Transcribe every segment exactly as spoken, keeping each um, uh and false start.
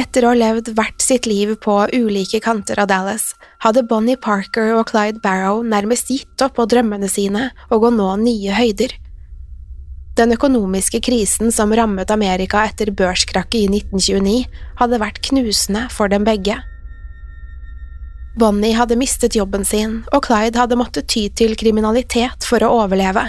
Etter å ha levd hvert sitt liv på ulike kanter av Dallas, hadde Bonnie Parker og Clyde Barrow nærmest gitt opp på drømmene sine og å nå nye høyder. Den økonomiske krisen som rammet Amerika etter børskrakket i nitten tjueni hadde vært knusende for dem begge. Bonnie hadde mistet jobben sin, og Clyde hadde måttet ty til kriminalitet for å overleve.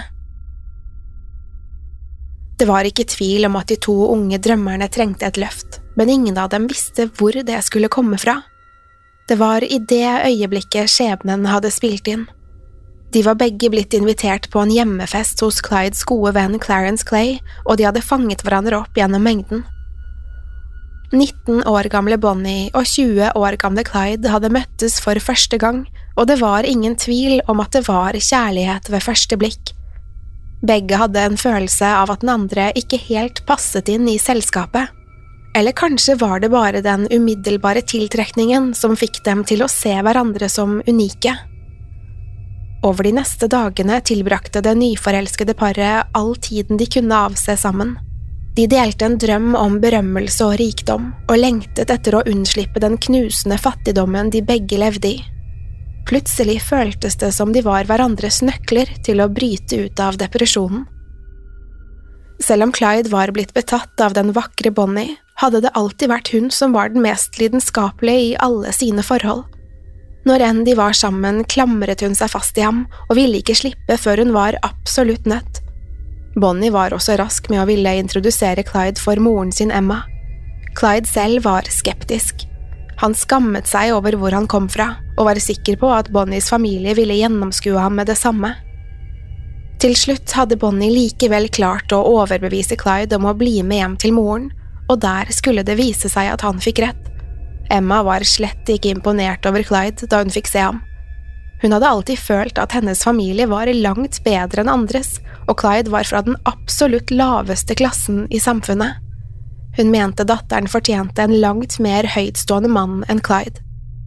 Det var ikke tvil om at de to unge drømmerne trengte et løft, men ingen av dem visste hvor det skulle komme fra. Det var i det øyeblikket skjebnen hadde spilt inn. De var begge blitt invitert på en hjemmefest hos Clydes gode venn Clarence Clay, og de hadde fanget hverandre opp gjennom mengden. nitten år gamle Bonnie og tjue år gamle Clyde hadde møttes for første gang, og det var ingen tvil om at det var kjærlighet ved første blikk. Begge hadde en følelse av at den andre ikke helt passet inn i selskapet. Eller kanskje var det bare den umiddelbare tiltrekningen som fikk dem til å se hverandre som unike. Over de neste dagene tilbrakte det nyforelskede paret all tiden de kunne avse sammen. De delte en drøm om berømmelse og rikdom, og lengtet etter å unnslippe den knusende fattigdommen de begge levde i. Plutselig føltes det som de var hverandres nøkler til å bryte ut av depresjonen. Selv om Clyde var blitt betatt av den vakre Bonnie, hadde det alltid vært hun som var den mest lidenskapelige i alle sine forhold. Når enn de var sammen, klamret hun seg fast i ham, og ville ikke slippe før hun var absolutt nødt. Bonnie var også rask med å ville introdusere Clyde for moren sin Emma. Clyde selv var skeptisk. Han skammet seg over hvor han kom fra, og var sikker på at Bonnies familie ville gjennomskue ham med det samme. Til slutt hadde Bonnie likevel klart å overbevise Clyde om å bli med hjem til moren, og der skulle det vise seg at han fikk rett. Emma var slett ikke imponert over Clyde da hun fikk se ham. Hun hadde alltid følt at hennes familie var langt bedre enn andres, og Clyde var fra den absolutt laveste klassen i samfunnet. Hun mente datteren fortjente en langt mer høytstående mann enn Clyde.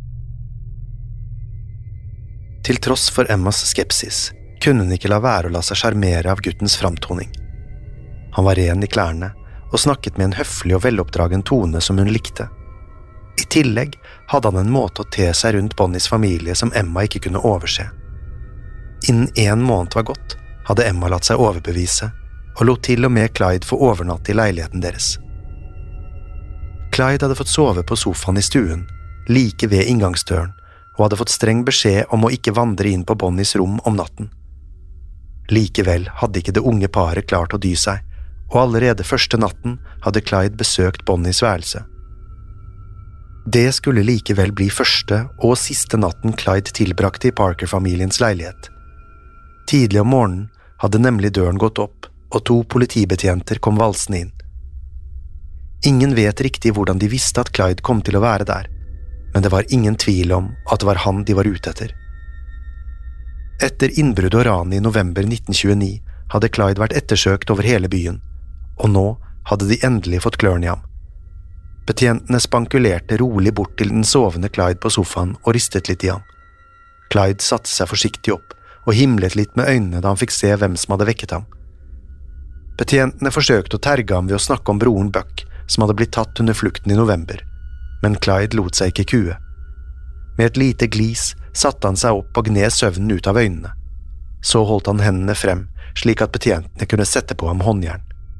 Til tross for Emmas skepsis, kunne hun ikke la være å la seg sjarmere av guttens framtoning. Han var ren i klærne, og snakket med en høflig og veloppdragen tone som hun likte. I tillegg hadde han en måte å te seg rundt Bonnies familie som Emma ikke kunne overse. Innen en måned var gått, hadde Emma latt seg overbevise, og lot til og med Clyde få overnatte i leiligheten deres. Clyde hadde fått sove på sofaen i stuen, like ved inngangsdøren, og hadde fått streng beskjed om å ikke vandre inn på Bonnies rom om natten. Likevel hadde ikke det unge paret klart å dy seg, og allerede første natten hadde Clyde besøkt Bonnies værelse. Det skulle likevel bli første og siste natten Clyde tilbrakte i Parker-familiens leilighet. Tidlig om morgenen hadde nemlig døren gått opp, og to politibetjenter kom valsende inn. Ingen vet riktig hvordan de visste at Clyde kom til å være der, men det var ingen tvil om at det var han de var ute etter. Etter innbrudd og ran i november nitten tjueni hadde Clyde vært ettersøkt over hele byen, og nå hadde de endelig fått klørne i ham. Betjentene spankulerte rolig bort til den sovende Clyde på sofaen og ristet litt i ham. Clyde satte seg forsiktig opp og himlet litt med øynene da han fikk se hvem som hadde vekket ham. Betjentene forsøkte å terge ham ved å snakke om broren Buck, som hadde blitt tatt under flukten i november, men Clyde lot seg ikke kue. Med et lite glis satte han seg opp og gned søvnen ut av øynene. Så holdt han hendene frem, slik at betjentene kunne sette på ham håndjern.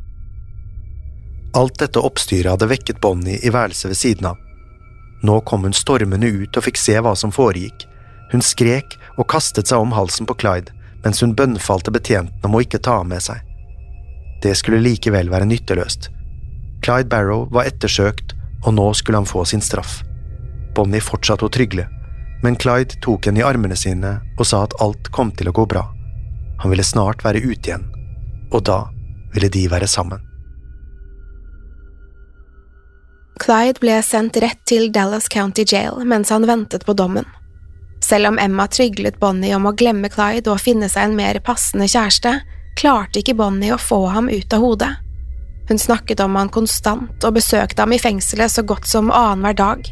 Alt dette oppstyret hadde vekket Bonnie i værelset ved siden av. Nå kom hun stormende ut og fikk se hva som foregikk. Hun skrek og kastet seg om halsen på Clyde, mens hun bønnfalte betjentene om å ikke ta ham med seg. Det skulle likevel være nytteløst. Clyde Barrow var ettersøkt, og nå skulle han få sin straff. Bonnie fortsatte å trygle, men Clyde tok henne i armene sine og sa at alt kom til å gå bra. Han ville snart være ute igjen, og da ville de være sammen. Clyde ble sendt rett til Dallas County Jail mens han ventet på dommen. Selv om Emma tryglet Bonnie om å glemme Clyde og finne seg en mer passende kjæreste, klarte ikke Bonnie å få ham ut av hodet. Hun snakket om han konstant og besøkte ham i fengselet så godt som annenhver dag.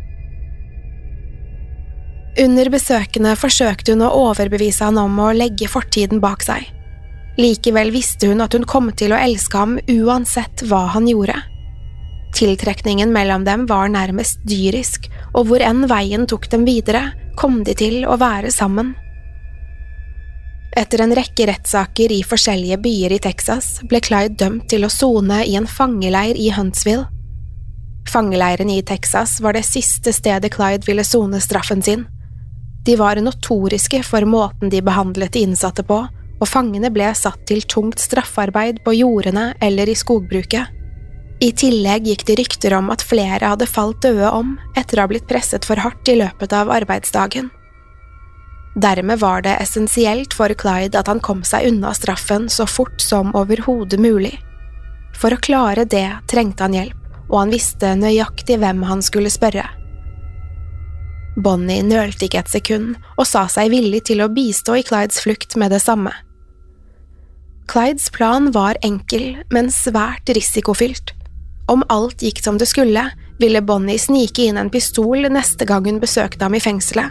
Under besøkene forsøkte hun å overbevise han om å legge fortiden bak seg. Likevel visste hun at hun kom til å elske ham uansett hva han gjorde. Tiltrekningen mellom dem var nærmest dyrisk, og hvor enn veien tok dem videre, kom de til å være sammen. Etter en rekke rettssaker i forskjellige byer i Texas ble Clyde dømt til å sone i en fangeleir i Huntsville. Fangeleiren i Texas var det siste stedet Clyde ville sone straffen sin. De var notoriske for måten de behandlet de innsatte på, og fangene ble satt til tungt straffarbeid på jordene eller i skogbruket. I tillegg gikk det rykter om at flere hadde falt døde om etter å ha blitt presset for hardt i løpet av arbeidsdagen. Dermed var det essensielt for Clyde at han kom seg unna straffen så fort som overhodet mulig. For å klare det trengte han hjelp, og han visste nøyaktig hvem han skulle spørre. Bonnie nølte ikke et sekund og sa seg villig til å bistå i Clydes flukt med det samme. Clydes plan var enkel, men svært risikofylt. Om alt gikk som det skulle, ville Bonnie snike inn en pistol neste gang hun besøkte ham i fengselet.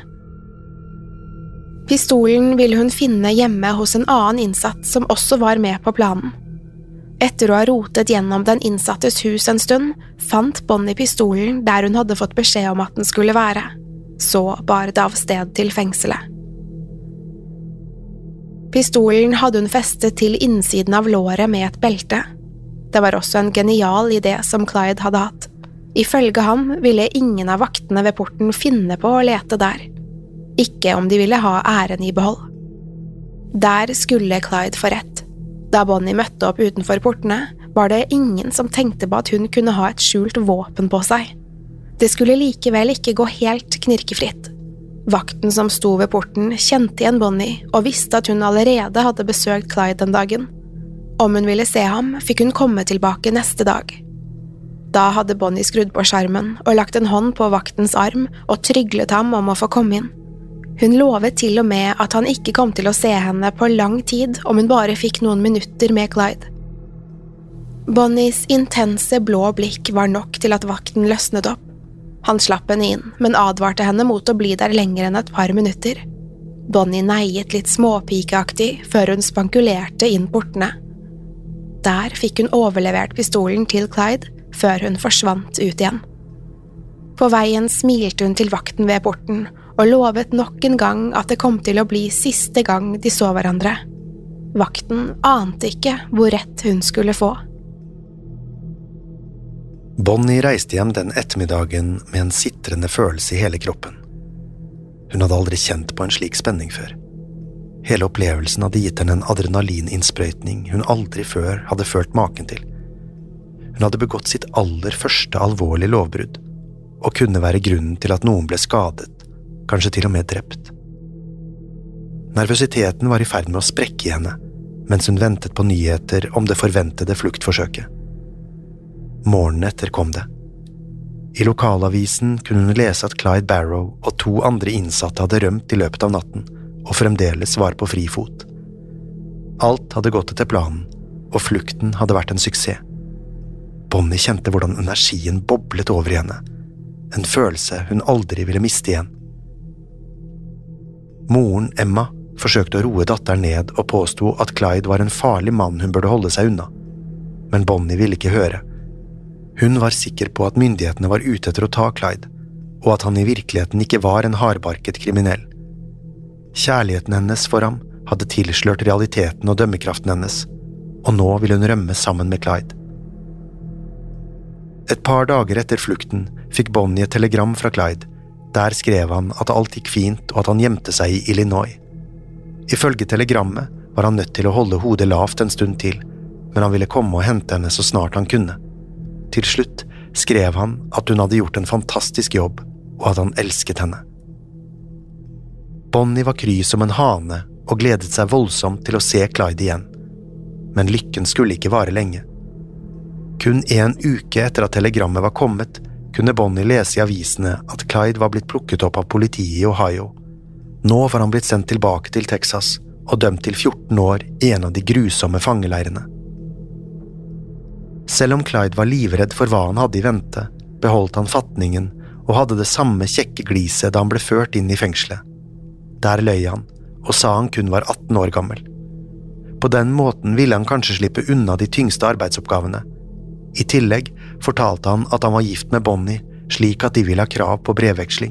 Pistolen ville hun finne hjemme hos en annen innsatt som også var med på planen. Etter å ha rotet gjennom den innsattes hus en stund, fant Bonnie pistolen der hun hadde fått beskjed om at den skulle være. Så bar det av sted til fengselet. Pistolen hadde hun festet til innsiden av låret med et belte. Det var også en genial idé som Clyde hadde hatt. Ifølge ham ville ingen av vaktene ved porten finne på å lete der. Ikke om de ville ha æren i behold. Der skulle Clyde få rett. Da Bonnie møtte opp utenfor portene, var det ingen som tenkte på at hun kunne ha et skjult våpen på seg. Det skulle likevel ikke gå helt knirkefritt. Vakten som sto ved porten kjente igjen Bonnie og visste at hun allerede hadde besøkt Clyde den dagen. Om hun ville se ham, fikk hun komme tilbake neste dag. Da hadde Bonnie skrudd på skjermen og lagt en hånd på vaktens arm og tryglet ham om å få komme inn. Hun lovet til og med at han ikke kom til å se henne på lang tid om hun bare fikk noen minutter med Clyde. Bonnies intense blå blikk var nok til at vakten løsnet opp. Han slapp henne inn, men advarte henne mot å bli der lenger enn et par minutter. Bonnie neiet litt småpikeaktig før hun spankulerte inn portene. Der fikk hun overlevert pistolen til Clyde, før hun forsvant ut igjen. På veien smilte hun til vakten ved porten, og lovet nok en gang at det kom til å bli siste gang de så hverandre. Vakten ante ikke hvor rett hun skulle få. Bonnie reiste hjem den ettermiddagen med en sitrende følelse i hele kroppen. Hun hadde aldri kjent på en slik spenning før. Hele opplevelsen hadde gitt henne en adrenalininnsprøytning hun aldri før hadde følt maken til. Hun hadde begått sitt aller første alvorlige lovbrudd, og kunne være grunnen til at noen ble skadet, kanskje til og med drept. Nervøsiteten var i ferd med å sprekke i henne, mens hun ventet på nyheter om det forventede fluktforsøket. Morgenen etter kom det. I lokalavisen kunne hun lese at Clyde Barrow og to andre innsatte hadde rømt i løpet av natten, og fremdeles var på fri fot. Alt hadde gått etter planen, og flukten hadde vært en suksess. Bonnie kjente hvordan energien boblet over i henne, en følelse hun aldri ville miste igjen. Moren, Emma, forsøkte å roe datteren ned og påstod at Clyde var en farlig mann hun burde holde seg unna, men Bonnie ville ikke høre. Hun var sikker på at myndighetene var ute etter å ta Clyde, og at han i virkeligheten ikke var en hardbarket kriminell. Kjærligheten hennes for ham hadde tilslørt realiteten og dømmekraften hennes, og nå ville hun rømme sammen med Clyde. Et par dager etter flukten fikk Bonnie et telegram fra Clyde. Der skrev han at alt gikk fint og at han gjemte seg i Illinois. Ifølge telegrammet var han nødt til å holde hodet lavt en stund til, men han ville komme og hente henne så snart han kunne. Til slutt skrev han at hun hadde gjort en fantastisk jobb, og at han elsket henne. Bonnie var kry som en hane og gledet seg voldsomt til å se Clyde igjen. Men lykken skulle ikke vare lenge. Kun en uke etter at telegrammet var kommet, kunne Bonnie lese i avisene at Clyde var blitt plukket opp av politiet i Ohio. Nå var han blitt sendt tilbake til Texas og dømt til fjorten år i en av de grusomme fangeleirene. Selv om Clyde var livredd for hva han hadde i vente, beholdt han fatningen og hadde det samme kjekke gliset da han ble ført inn i fengselet. Der løy han, og sa han kun var atten år gammel. På den måten ville han kanskje slippe unna de tyngste arbeidsoppgavene. I tillegg fortalte han at han var gift med Bonnie, slik at de ville ha krav på brevveksling.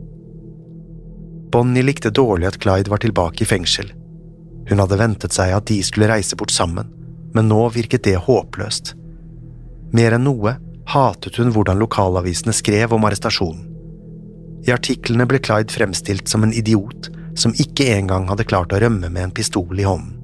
Bonnie likte dårlig at Clyde var tilbake i fengsel. Hun hadde ventet seg at de skulle reise bort sammen, men nå virket det håpløst. Mer enn noe hatet hun hvordan lokalavisene skrev om arrestasjonen. I artiklene ble Clyde fremstilt som en idiot som ikke engang hadde klart å rømme med en pistol i hånden.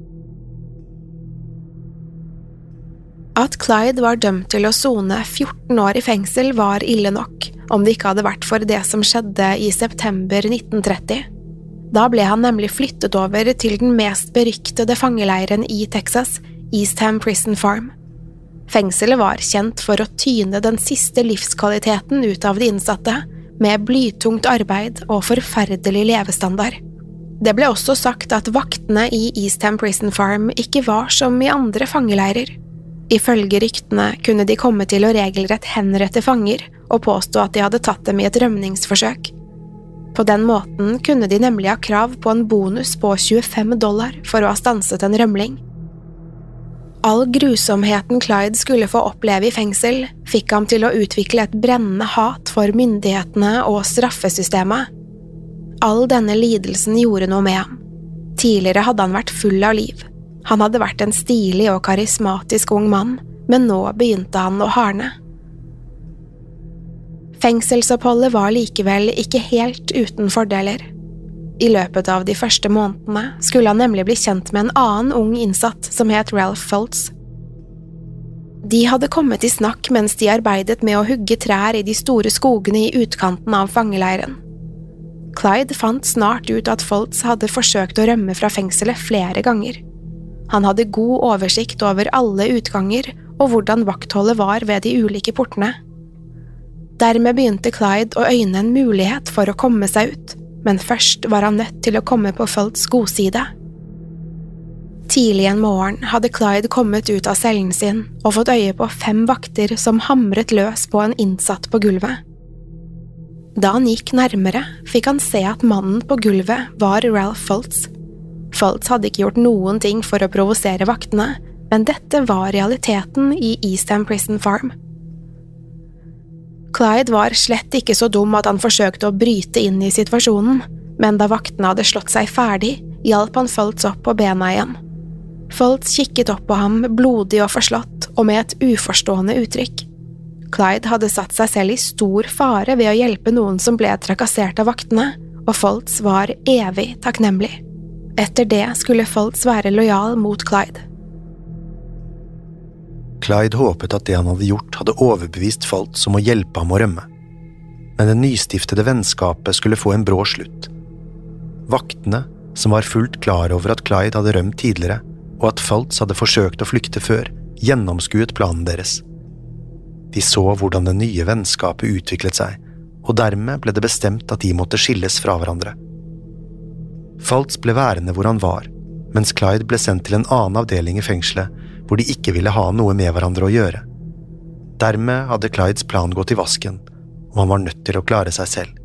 At Clyde var dømt til å sone fjorten år i fengsel var ille nok, om det ikke hadde vært for det som skjedde i september nitten tretti. Da ble han nemlig flyttet over til den mest beryktede fangeleiren i Texas, Eastham Prison Farm. Fengselet var kjent for å tyne den siste livskvaliteten ut av de innsatte, med blytungt arbeid og forferdelig levestandard. Det ble også sagt at vaktene i Eastham Prison Farm ikke var som i andre fangeleirer. Ifølge ryktene kunne de komme til å regelrett henrette fanger og påstå at de hadde tatt dem i et rømningsforsøk. På den måten kunne de nemlig ha krav på en bonus på tjuefem dollar for å ha stanset en rømling. All grusomheten Clyde skulle få oppleve i fengsel fikk ham til å utvikle et brennende hat for myndighetene og straffesystemet. All denne lidelsen gjorde noe med ham. Tidligere hadde han vært full av liv. Han hadde vært en stilig og karismatisk ung mann, men nå begynte han å harne. Fengselsoppholdet var likevel ikke helt uten fordeler. I løpet av de første månedene skulle han nemlig bli kjent med en annen ung innsatt som het Ralph Fultz. De hadde kommet i snakk mens de arbeidet med å hugge trær i de store skogene i utkanten av fangeleiren. Clyde fant snart ut at Fultz hadde forsøkt å rømme fra fengselet flere ganger. Han hadde god oversikt over alle utganger og hvordan vaktholdet var ved de ulike portene. Dermed begynte Clyde å øyne en mulighet for å komme seg ut, men først var han nødt til å komme på Fultz' godside. Tidlig en morgen hadde Clyde kommet ut av cellen sin og fått øye på fem vakter som hamret løs på en innsatt på gulvet. Da han gikk nærmere, fikk han se at mannen på gulvet var Ralph Fultz. Fultz hadde ikke gjort noen ting for å provosere vaktene, men dette var realiteten i Eastham Prison Farm. Clyde var slett ikke så dum at han forsøkte å bryte inn i situasjonen, men da vaktene hadde slått seg ferdig, hjalp han Fultz opp på bena igjen. Fultz kikket opp på ham, blodig og forslått, og med et uforstående uttrykk. Clyde hadde satt seg selv i stor fare ved å hjelpe noen som ble trakassert av vaktene, og Fultz var evig takknemlig. Etter det skulle Fultz være lojal mot Clyde. Clyde håpet at det han hadde gjort hadde overbevist Fultz om å hjelpe ham å rømme. Men det nystiftede vennskapet skulle få en brå slutt. Vaktene, som var fullt klar over at Clyde hadde rømt tidligere, og at Fultz hadde forsøkt å flykte før, gjennomskuet planen deres. De så hvordan det nye vennskapet utviklet seg, og dermed ble det bestemt at de måtte skilles fra hverandre. Fultz ble værende hvor han var, mens Clyde ble sendt til en annen avdeling i fengselet, hvor de ikke ville ha noe med hverandre å gjøre. Dermed hadde Clydes plan gått i vasken, og han var nødt til å klare seg selv.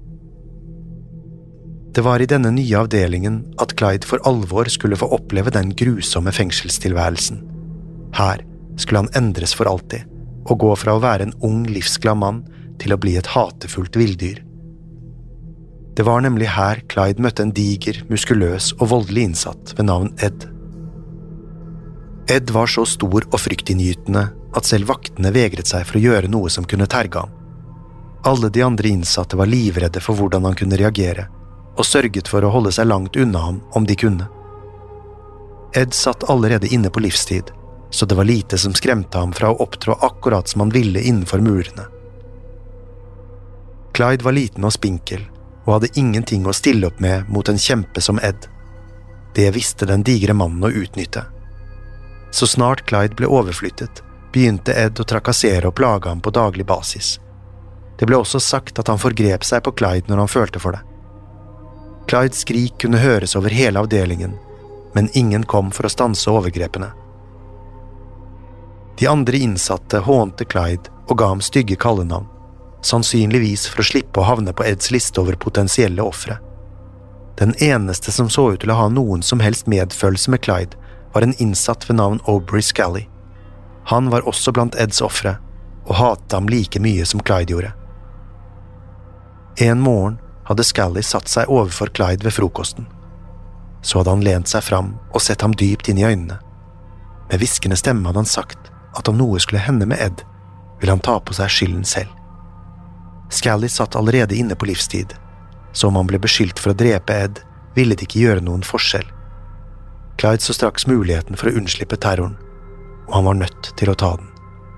Det var i denne nye avdelingen at Clyde for alvor skulle få oppleve den grusomme fengselstilværelsen. Her skulle han endres for alltid, og gå fra å være en ung, livsglad mann til å bli et hatefullt villdyr. Det var nemlig her Clyde møtte en diger, muskuløs og voldelig innsatt ved navn Ed. Ed var så stor og fryktinngytende at selv vaktene vegret seg for å gjøre noe som kunne terge ham. Alle de andre innsatte var livredde for hvordan han kunne reagere, og sørget for å holde seg langt unna ham om de kunne. Ed satt allerede inne på livstid, så det var lite som skremte ham fra å opptrå akkurat som han ville innenfor murene. Clyde var liten og spinkel, og hadde ingenting å stille opp med mot en kjempe som Ed. Det visste den digre mannen å utnytte. Så snart Clyde ble overflyttet, begynte Ed å trakassere og plage ham på daglig basis. Det ble også sagt at han forgrep seg på Clyde når han følte for det. Clydes skrik kunne høres over hele avdelingen, men ingen kom for å stanse overgrepene. De andre innsatte hånte Clyde og ga ham stygge kallenavn, sannsynligvis for å slippe å havne på Eds liste over potensielle ofre. Den eneste som så ut til å ha noen som helst medfølelse med Clyde, var en innsatt ved navn Aubrey Scally. Han var også blant Eds ofre, og hatet ham like mye som Clyde gjorde. En morgen hadde Scully satt seg overfor Clyde ved frokosten. Så hadde han lent seg fram og sett ham dypt inn i øynene. Med hviskende stemme hadde han sagt at om noe skulle hende med Ed, ville han ta på seg skylden selv. Scully satt allerede inne på livstid, så om han ble beskyldt for å drepe Ed, ville det ikke gjøre noen forskjell. Clyde så straks muligheten for å unnslippe terroren, og han var nødt til å ta den.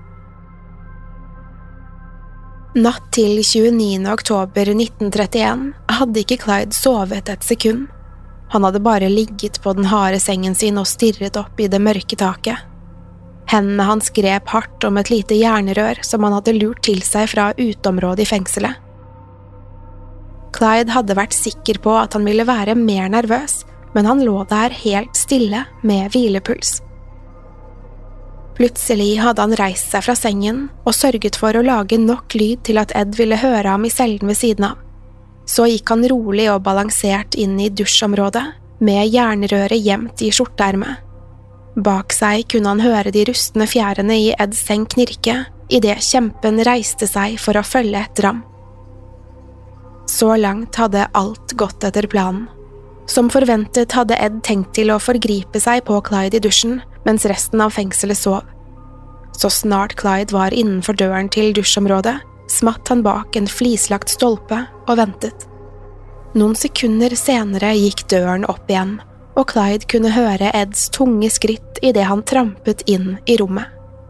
Natt til tjueniende oktober nitten trettien hadde ikke Clyde sovet et sekund. Han hadde bare ligget på den harde sengen sin og stirret opp i det mørke taket. Hendene hans grep hardt om et lite jernrør som han hadde lurt til seg fra uteområdet i fengselet. Clyde hadde vært sikker på at han ville være mer nervøs, men han lå der helt stille med hvilepuls. Plutselig hadde han reist seg fra sengen og sørget for å lage nok lyd til at Ed ville høre ham i cellen ved siden av. Så gikk han rolig og balansert inn i dusjområdet, med jernrøret gjemt i skjorteermet. Bak seg kunne han høre de rustne fjærene i Eds seng knirke, i det kjempen reiste seg for å følge etter ham. Så langt hadde alt gått etter planen. Som forventet hadde Ed tenkt til å forgripe seg på Clyde i dusjen, mens resten av fengselet sov. Så snart Clyde var innenfor døren til dusjområdet, smatt han bak en flislagt stolpe og ventet. Noen sekunder senere gikk døren opp igjen, og Clyde kunne høre Eds tunge skritt i det han trampet inn i rommet.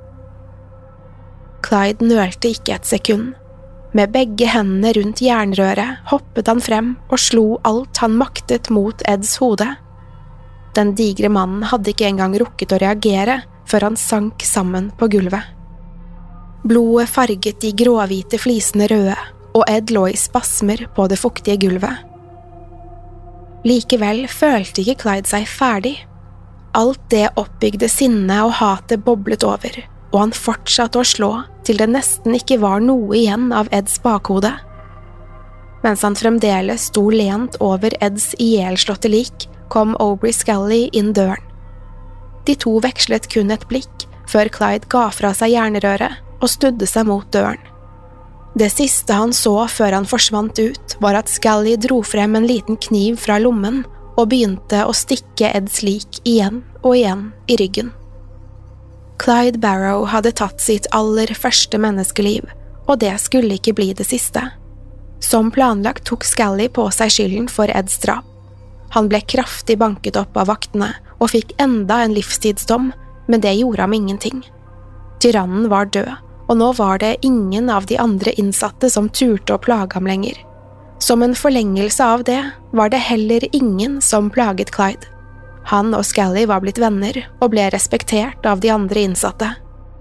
Clyde nølte ikke et sekund. Med begge hendene rundt jernrøret hoppet han frem og slo alt han maktet mot Eds hode. Den digre mannen hadde ikke engang rukket å reagere før han sank sammen på gulvet. Blodet farget de gråhvite flisene røde, og Ed lå i spasmer på det fuktige gulvet. Likevel følte ikke Clyde seg ferdig. Alt det oppbygde sinnet og hatet boblet over, og han fortsatte å slå til det nesten ikke var noe igjen av Eds bakhode. Mens han fremdeles sto lent over Eds ihjelslåtte lik, kom Aubrey Scully inn døren. De to vekslet kun et blikk, før Clyde ga fra seg jernrøret og studde seg mot døren. Det siste han så før han forsvant ut, var at Scully dro frem en liten kniv fra lommen og begynte å stikke Eds lik igjen og igjen i ryggen. Clyde Barrow hadde tatt sitt aller første menneskeliv, og det skulle ikke bli det siste. Som planlagt tok Scully på seg skylden for Eds drap. Han ble kraftig banket opp av vaktene og fikk enda en livstidsdom, men det gjorde ham ingenting. Tyrannen var død, og nå var det ingen av de andre innsatte som turte å plage ham lenger. Som en forlengelse av det var det heller ingen som plaget Clyde. Han og Scully var blitt venner og ble respektert av de andre innsatte.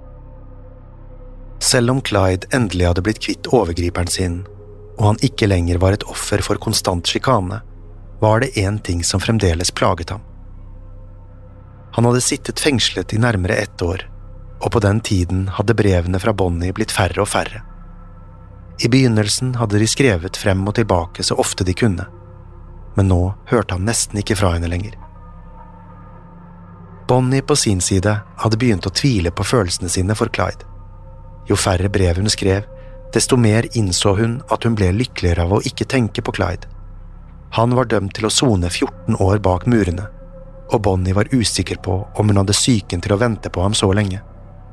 Selv om Clyde endelig hadde blitt kvitt overgriperen sin, og han ikke lenger var et offer for konstant skikane, var det en ting som fremdeles plaget ham. Han hadde sittet fengslet i nærmere ett år, og på den tiden hadde brevene fra Bonnie blitt færre og færre. I begynnelsen hadde de skrevet frem og tilbake så ofte de kunne, men nå hørte han nesten ikke fra henne lenger. Bonnie på sin side hadde begynt å tvile på følelsene sine for Clyde. Jo færre brev hun skrev, desto mer innså hun at hun ble lykkeligere av å ikke tenke på Clyde. Han var dømt til å sone fjorten år bak murene, og Bonnie var usikker på om hun hadde psyken til å vente på ham så lenge.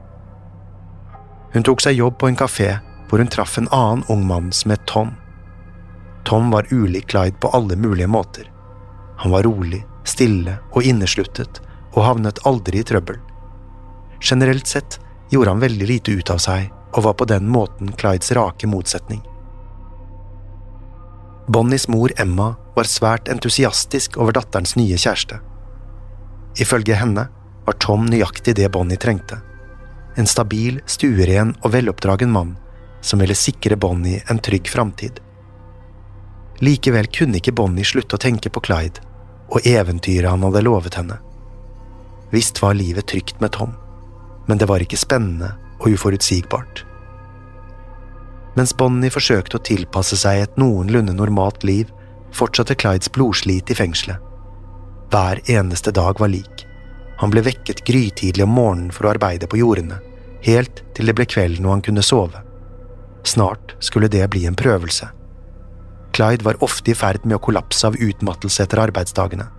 Hun tok seg jobb på en kafé hvor hun traff en annen ung mann som het Tom. Tom var ulik Clyde på alle mulige måter. Han var rolig, stille og innesluttet, og havnet aldri i trøbbel. Generelt sett gjorde han veldig lite ut av seg, og var på den måten Clydes rake motsetning. Bonnies mor Emma var svært entusiastisk over datterens nye kjæreste. Ifølge henne var Tom nøyaktig det Bonnie trengte. En stabil, stueren og veloppdragen mann som ville sikre Bonnie en trygg framtid. Likevel kunne ikke Bonnie slutte å tenke på Clyde og eventyret han hadde lovet henne. Visst var livet trygt med Tom, men det var ikke spennende og uforutsigbart. Mens Bonnie forsøkte å tilpasse seg et noenlunde normalt liv, fortsatte Clydes blodslit i fengselet. Hver eneste dag var lik. Han ble vekket grytidlig om morgenen for å arbeide på jordene, helt til det ble kveld når han kunne sove. Snart skulle det bli en prøvelse. Clyde var ofte i ferd med å kollapse av utmattelse etter arbeidsdagene.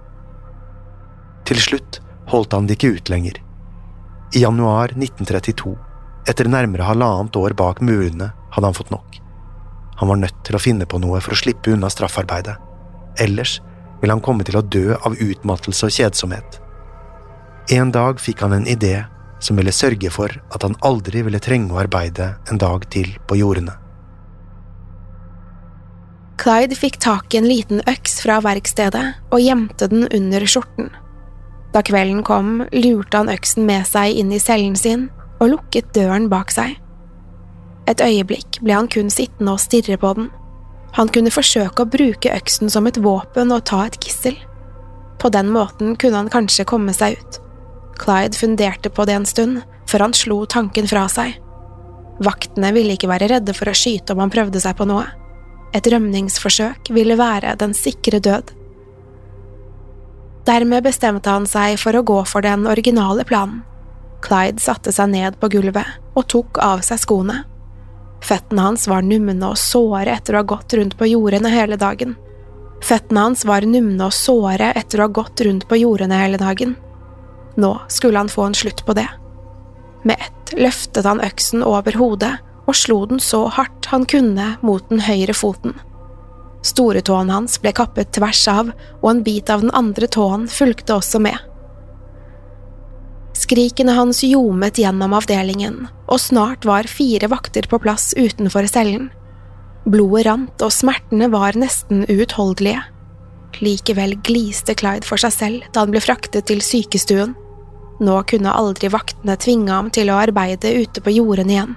Til slutt holdt han det ikke ut lenger. I januar nitten trettito, etter nærmere halvannet år bak murene, hadde han fått nok. Han var nødt til å finne på noe for å slippe unna straffarbeidet. Ellers ville han komme til å dø av utmattelse og kjedsomhet. En dag fikk han en idé som ville sørge for at han aldri ville trenge å arbeide en dag til på jordene. Clyde fikk tak i en liten øks fra verkstedet og gjemte den under skjorten. Da kvelden kom, lurte han øksen med seg inn i cellen sin og lukket døren bak seg. Et øyeblikk ble han kun sittende og stirre på den. Han kunne forsøke å bruke øksen som et våpen og ta et gissel. På den måten kunne han kanskje komme seg ut. Clyde funderte på det en stund, før han slo tanken fra seg. Vaktene ville ikke være redde for å skyte om han prøvde seg på noe. Et rømningsforsøk ville være den sikre død. Dermed bestemte han seg for å gå for den originale planen. Clyde satte seg ned på gulvet og tok av seg skoene. Føttene hans var numne og såre etter å ha gått rundt på jordene hele dagen. Føttene hans var numne og såre etter å ha gått rundt på jordene hele dagen. Nå skulle han få en slutt på det. Med ett løftet han øksen over hodet og slo den så hardt han kunne mot den høyre foten. Store tåen hans ble kappet tvers av, og en bit av den andre tåen fulgte også med. Skrikene hans ljomet gjennom avdelingen, og snart var fire vakter på plass utenfor cellen. Blodet rant, og smertene var nesten uutholdelige. Likevel gliste Clyde for seg selv da han ble fraktet til sykestuen. Nå kunne aldri vaktene tvinge ham til å arbeide ute på jorden igjen.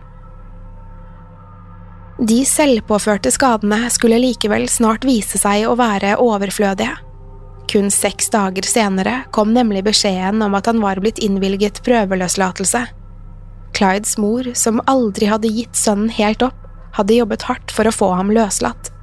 De selvpåførte skadene skulle likevel snart vise seg å være overflødige. Kun seks dager senere kom nemlig beskjeden om at han var blitt innvilget prøveløslatelse. Clydes mor, som aldri hadde gitt sønnen helt opp, hadde jobbet hardt for å få ham løslatt.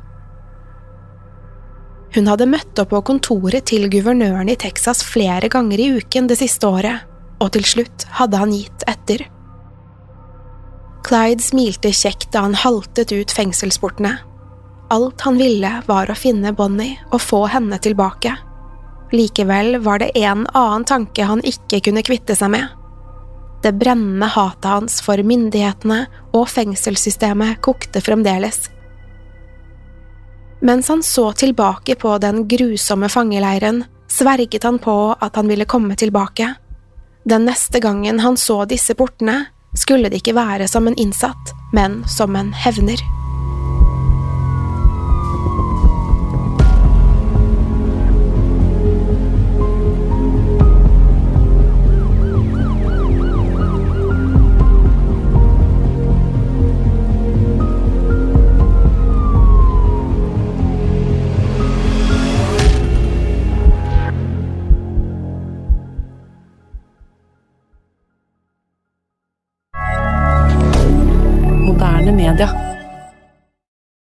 Hun hadde møtt opp på kontoret til guvernøren i Texas flere ganger i uken det siste året, og til slutt hadde han gitt etter. Clyde smilte kjekt da han haltet ut fengselsportene. Alt han ville var å finne Bonnie og få henne tilbake. Likevel var det en annen tanke han ikke kunne kvitte seg med. Det brennende hatet hans for myndighetene og fengselssystemet kokte fremdeles. Mens han så tilbake på den grusomme fangeleiren, sverget han på at han ville komme tilbake. Den neste gangen han så disse portene, skulle det ikke være som en innsatt, men som en hevner. Moderne media.